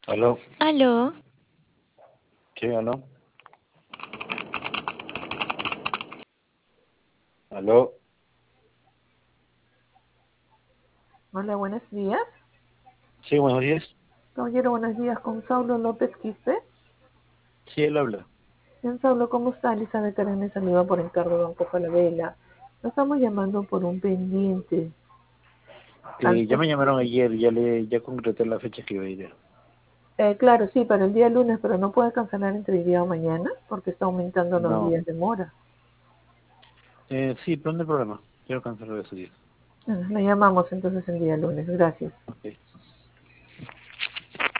Aló, Aló, sí, aló, aló, Hola, buenos días. sí, buenos días, Caballero, buenos días. Con Saulo López Quispe. sí, él habla. Bien, Saulo, ¿cómo está? Elizabeth Karen me saluda por encargo de Banco Falabella. Lo estamos llamando por un pendiente. Ya Antes, me llamaron ayer, ya concreté la fecha que iba a ir. claro, sí, para el día lunes, pero no puede cancelar entre hoy día o mañana porque está aumentando los No, días de mora. sí, pero no hay problema, quiero cancelar ese día. La llamamos entonces el día lunes. Gracias. Ok.